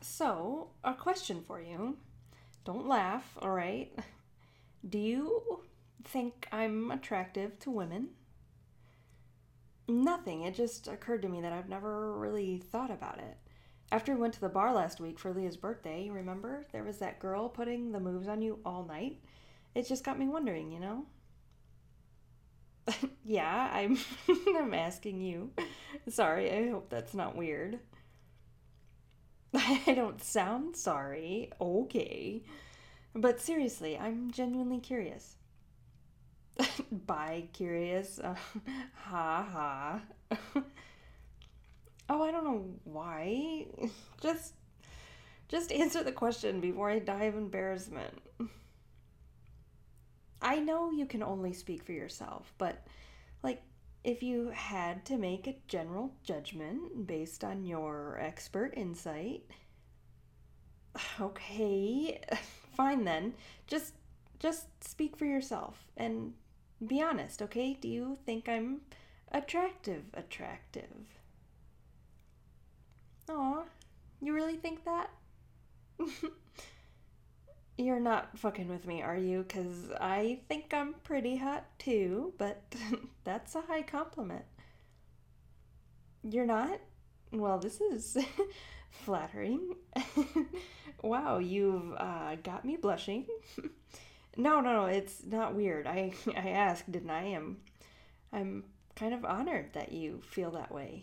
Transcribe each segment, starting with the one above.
So, a question for you. Don't laugh, all right? Do you think I'm attractive to women? Nothing. It just occurred to me that I've never really thought about it. After we went to the bar last week for Leah's birthday, you remember? There was that girl putting the moves on you all night. It just got me wondering. Yeah, I'm I'm asking you. Sorry, I hope that's not weird. I don't sound sorry. Okay. But seriously, I'm genuinely curious. Bi curious. Ha ha. Oh, I don't know why. Just just answer the question before I die of embarrassment. I know you can only speak for yourself, but like if you had to make a general judgment based on your expert insight, okay, fine then. Just just speak for yourself and be honest, okay? Do you think I'm attractive? Aw, you really think that? You're not fucking with me, are you? Because I think I'm pretty hot too, but that's a high compliment. You're not? Well, this is flattering. Wow, you've got me blushing. No, it's not weird. I asked, didn't I? I'm kind of honored that you feel that way.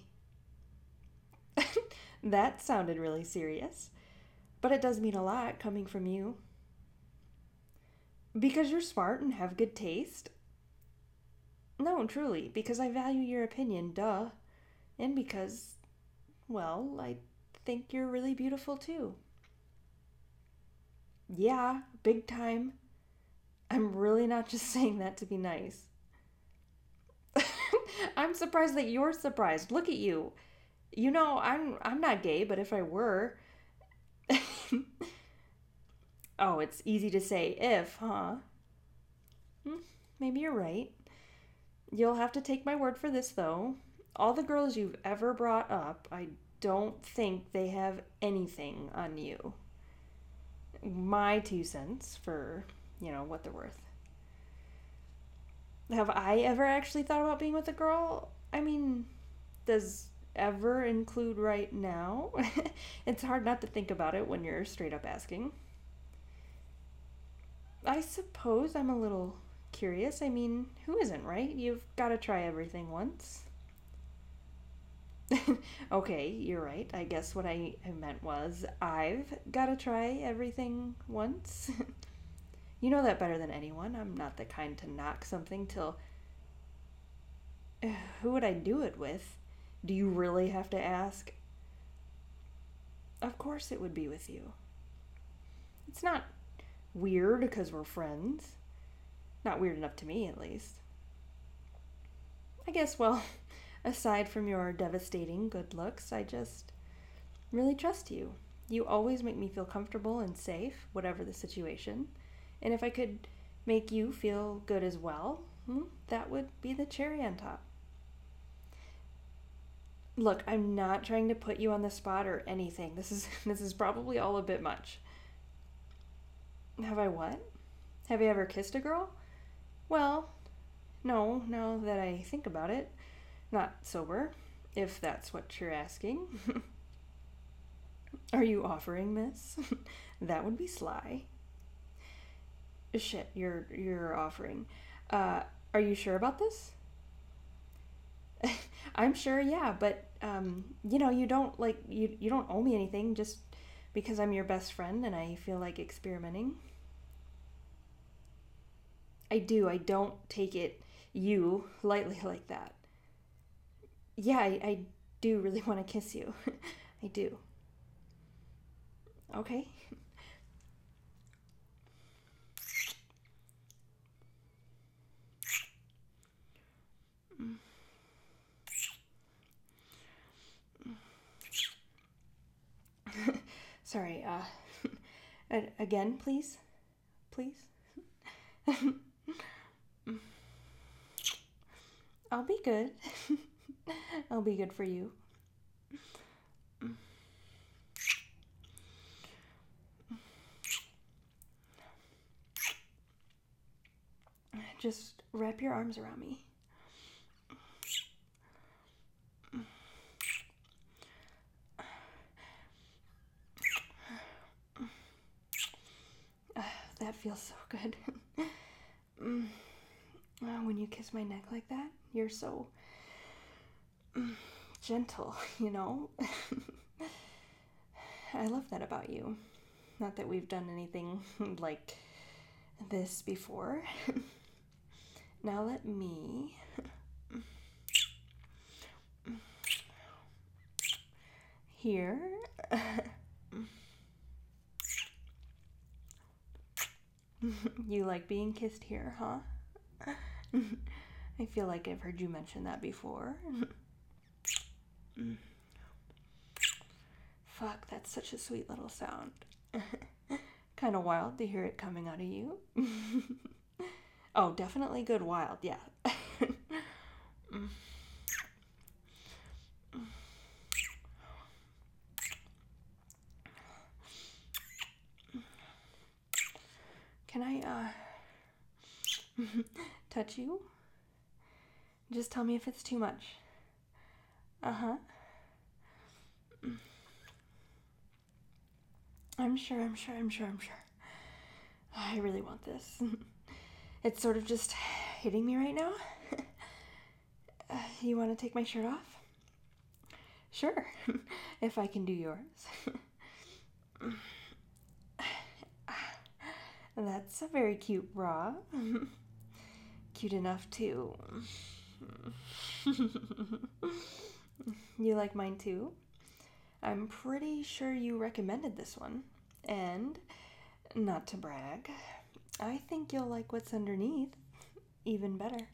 That sounded really serious, but it does mean a lot coming from you. Because you're smart and have good taste? No, truly, because I value your opinion, duh. And because, well, I think you're really beautiful too. Yeah, big time. I'm really not just saying that to be nice. I'm surprised that you're surprised. Look at you. You know, I'm not gay, but if I were, oh, it's easy to say if, huh? Hmm, maybe you're right. You'll have to take my word for this though. All the girls you've ever brought up, I don't think they have anything on you. My 2 cents for, what they're worth. Have I ever actually thought about being with a girl? I mean, does ever include right now? It's hard not to think about it when you're straight up asking. I suppose I'm a little curious. I mean, who isn't, right? You've got to try everything once. Okay, you're right. I guess what I meant was I've got to try everything once. You know that better than anyone. I'm not the kind to knock something till. Who would I do it with? Do you really have to ask? Of course it would be with you. It's not weird because we're friends. Not weird enough to me, at least. I guess, well, aside from your devastating good looks, I just really trust you. You always make me feel comfortable and safe, whatever the situation. And if I could make you feel good as well, that would be the cherry on top. Look, I'm not trying to put you on the spot or anything. This is probably all a bit much. Have I what? Have you ever kissed a girl? Well, no, now that I think about it. Not sober, if that's what you're asking. Are you offering this? That would be sly. Shit, you're offering. Uh, are you sure about this? I'm sure, yeah, but you don't you don't owe me anything just because I'm your best friend and I feel like experimenting. I do. I don't take it you lightly like that. Yeah, I do really want to kiss you. I do. Okay. Sorry. Again, please, please. I'll be good. I'll be good for you. Just wrap your arms around me. That feels so good. When you kiss my neck like that, you're so gentle, you know? I love that about you. Not that we've done anything like this before. Now let me here. You like being kissed here, huh? I feel like I've heard you mention that before. Fuck, that's such a sweet little sound. Kind of wild to hear it coming out of you. Oh, definitely good wild, yeah. Can I, touch you? Just tell me if it's too much. Uh-huh. I'm sure. I really want this. It's sort of just hitting me right now. You want to take my shirt off? Sure, if I can do yours. That's a very cute bra. Cute enough to... You like mine too? I'm pretty sure you recommended this one. And, not to brag, I think you'll like what's underneath even better.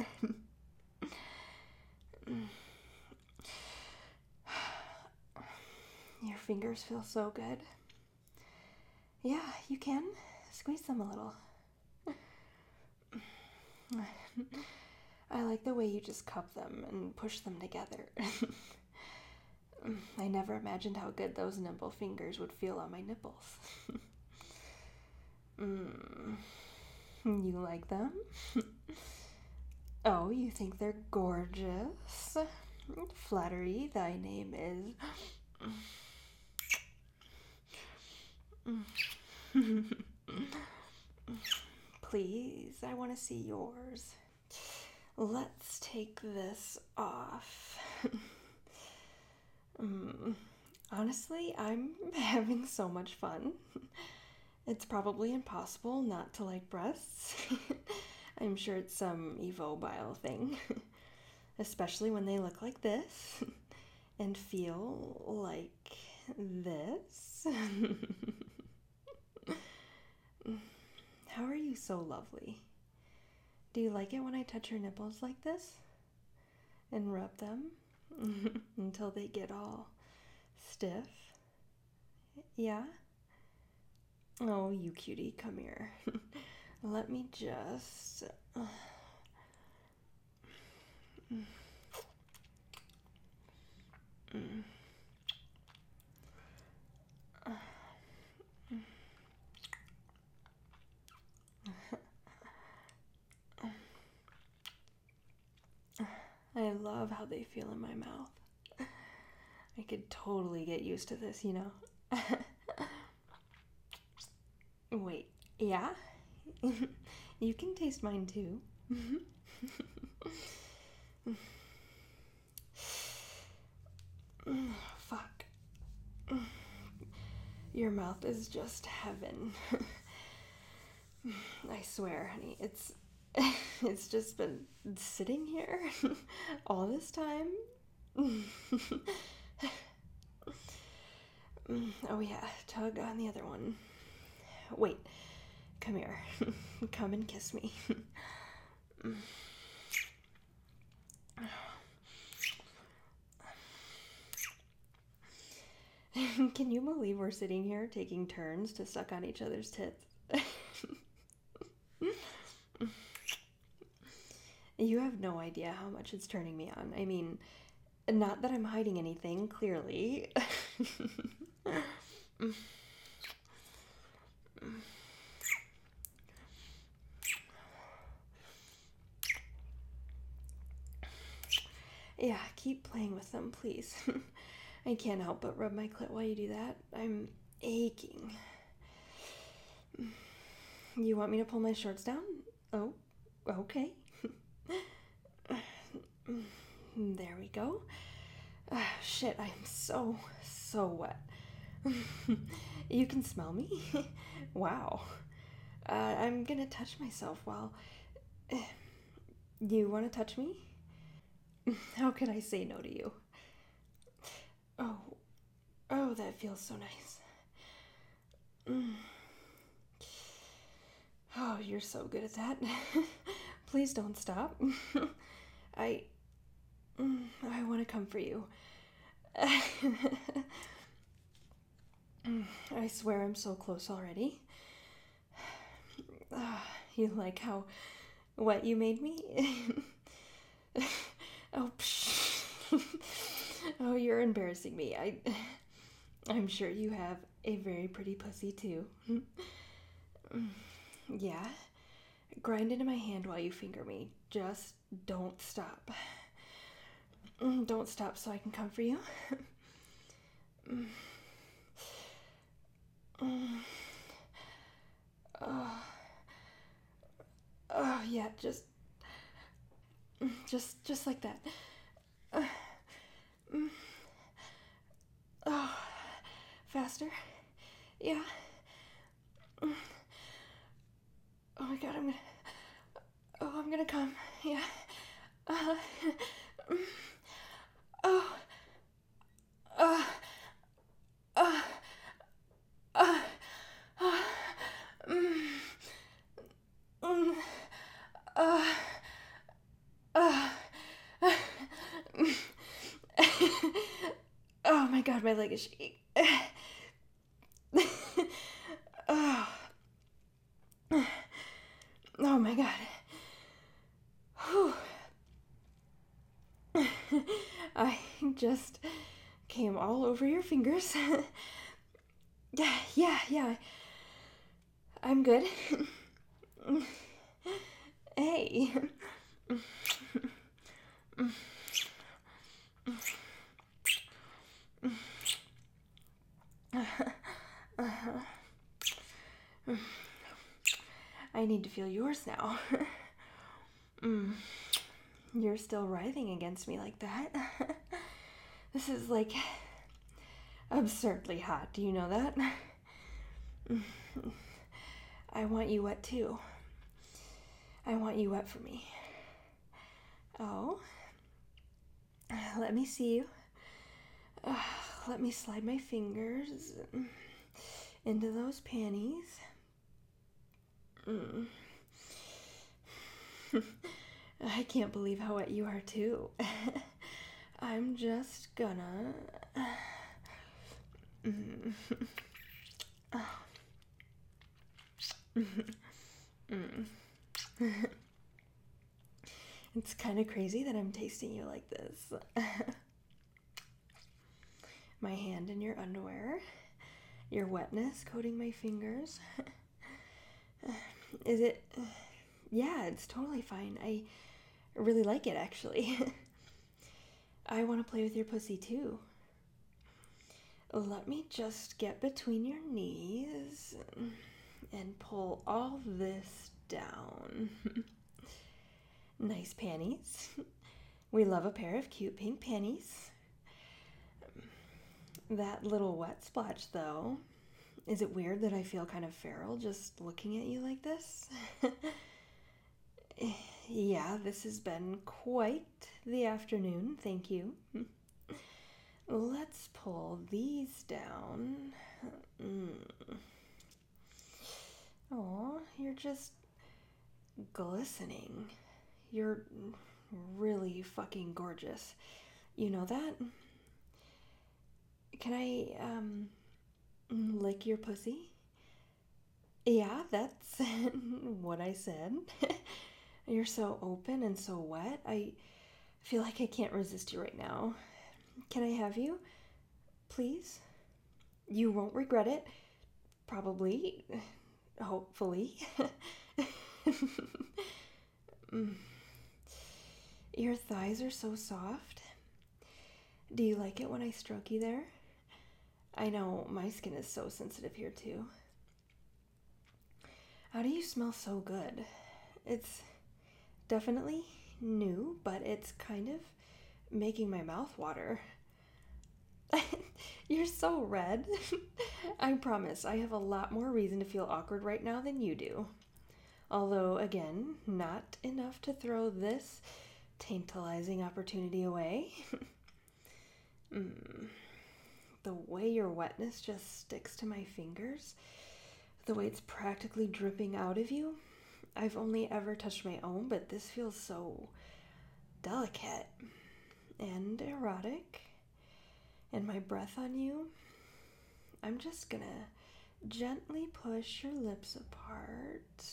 Your fingers feel so good. Yeah, you can. Squeeze them a little. I like the way you just cup them and push them together. I never imagined how good those nimble fingers would feel on my nipples. You like them? Oh, you think they're gorgeous? Flattery, thy name is... Please, I want to see yours. Let's take this off. Honestly, I'm having so much fun. It's probably impossible not to like breasts. I'm sure it's some evobile thing. Especially when they look like this and feel like this. How are you so lovely? Do you like it when I touch your nipples like this? And rub them until they get all stiff? Yeah? Oh, you cutie, come here. Let me just... I love how they feel in my mouth. I could totally get used to this, you know? Wait, yeah? You can taste mine too. Fuck. Your mouth is just heaven. I swear, honey, it's just been sitting here all this time. Oh yeah, tug on the other one. Wait, come here. Come and kiss me. Can you believe we're sitting here taking turns to suck on each other's tits? You have no idea how much it's turning me on. I mean, not that I'm hiding anything, clearly. Yeah, keep playing with them, please. I can't help but rub my clit while you do that. I'm aching. You want me to pull my shorts down? Oh, okay. There we go. Shit, I'm so wet. You can smell me? Wow. I'm gonna touch myself while. You wanna touch me? How could I say no to you? Oh, oh, that feels so nice. Oh, you're so good at that. Please don't stop. I. I want to come for you. I swear I'm so close already. You like how wet you made me? Oh, psh. Oh, you're embarrassing me. I'm sure you have a very pretty pussy too. Yeah. Grind into my hand while you finger me. Just don't stop. Don't stop so I can come for you. Oh, oh yeah, just like that. Oh, faster. Yeah. Oh my god, I'm gonna come. Yeah. Uh, oh. Uh, uh, uh, uh, mm, mm, uh, uh, oh my god, my leg is shaking. Oh. Oh my god. Whew. I just came all over your fingers. Yeah. I'm good. Hey. I need to feel yours now. You're still writhing against me like that. This is like absurdly hot. Do you know that? I want you wet too. I want you wet for me. Oh, let me see you. Let me slide my fingers into those panties. I can't believe how wet you are too. I'm just gonna. It's kind of crazy that I'm tasting you like this. My hand in your underwear, your wetness coating my fingers. Is it? Yeah, it's totally fine. I really like it actually. I want to play with your pussy too. Let me just get between your knees and pull all this down. Nice panties. We love a pair of cute pink panties. That little wet splotch, though. Is it weird that I feel kind of feral just looking at you like this? Yeah, this has been quite the afternoon, thank you. Let's pull these down. Oh, you're just glistening. You're really fucking gorgeous. You know that? Can I, lick your pussy? Yeah, that's what I said. You're so open and so wet. I feel like I can't resist you right now. Can I have you? Please? You won't regret it. Probably. Hopefully. Your thighs are so soft. Do you like it when I stroke you there? I know my skin is so sensitive here too. How do you smell so good? It's definitely new, but it's kind of making my mouth water. You're so red. I promise I have a lot more reason to feel awkward right now than you do. Although, again, not enough to throw this tantalizing opportunity away. The way your wetness just sticks to my fingers, the way it's practically dripping out of you. I've only ever touched my own, but this feels so delicate and erotic. And my breath on you, I'm just gonna gently push your lips apart.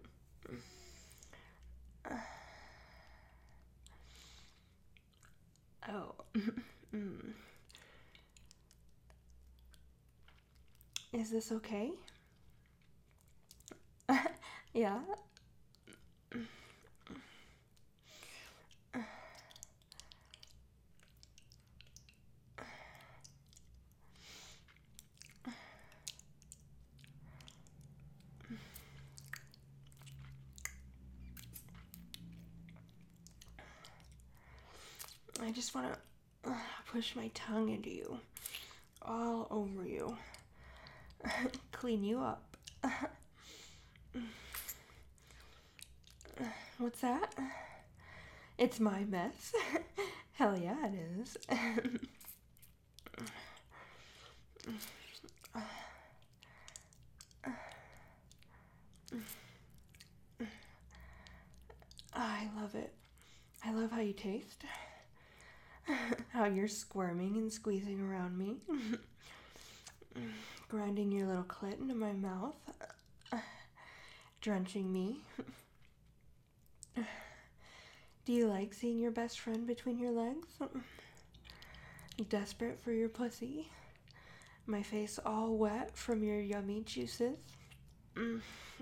Oh. Is this okay? Yeah? I just want to push my tongue into you, all over you, clean you up. What's that? It's my mess. Hell yeah, it is. I love it. I love how you taste. How you're squirming and squeezing around me. Grinding your little clit into my mouth. Drenching me. Do you like seeing your best friend between your legs? Desperate for your pussy. My face all wet from your yummy juices. I'm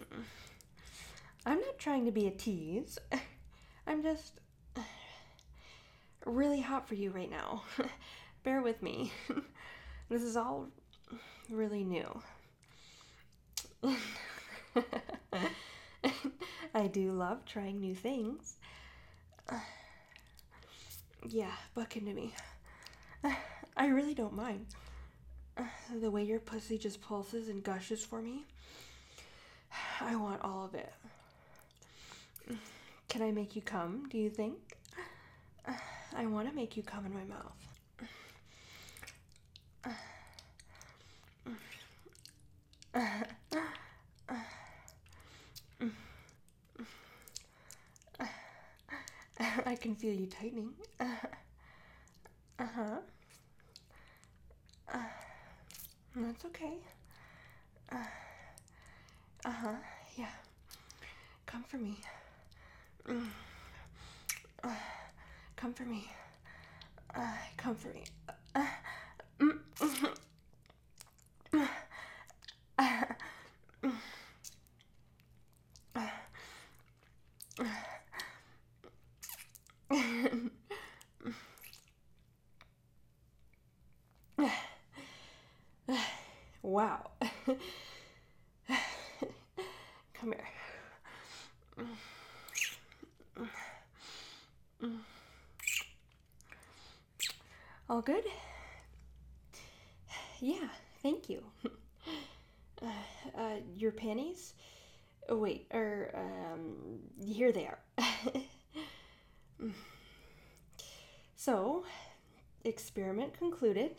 not trying to be a tease. I'm just really hot for you right now. Bear with me. This is all really new. I do love trying new things. Yeah, buck into me. I really don't mind. The way your pussy just pulses and gushes for me. I want all of it. Can I make you come, do you think? I want to make you come in my mouth. I can feel you tightening. Uh-huh. That's okay. Uh-huh, yeah. Come for me. Come for me. Come for me. Wow. Come here. All good? Yeah, thank you. Your panties? Oh, wait, here they are. So, experiment concluded.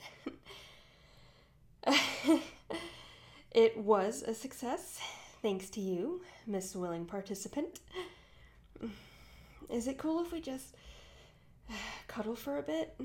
It was a success, thanks to you, Miss Willing Participant. Is it cool if we just cuddle for a bit?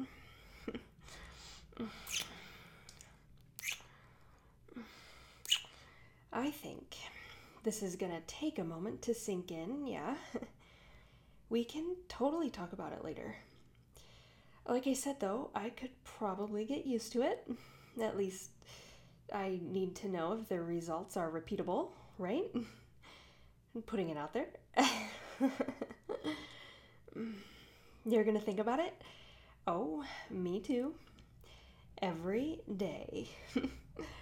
I think this is gonna take a moment to sink in, yeah? We can totally talk about it later. Like I said, though, I could probably get used to it. At least I need to know if the results are repeatable, right? I'm putting it out there. You're gonna think about it? Oh, me too. Every day.